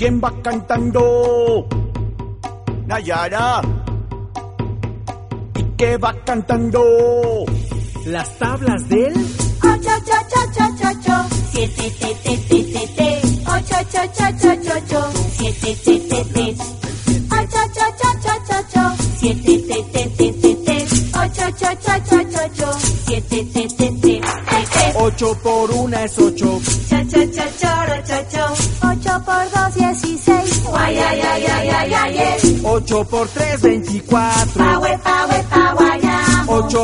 ¿Quién va cantando? Nayara. ¿Y qué va cantando? Las tablas del 8-8-8-8-8, 7-te-te-te-te-te, 8-8-8-8-8, 7-te-te-te, 8-8-8-8-8, 7-te-te-te-te-te, 8-8-8-8-8, 7-te-te-te-te-te. 8 por 1 es 8. 8 por 2, 16. Guay, ay, ay, ay, ay, ay, ay. 8 por 3, 24. Pawe, pawe, pawe, 8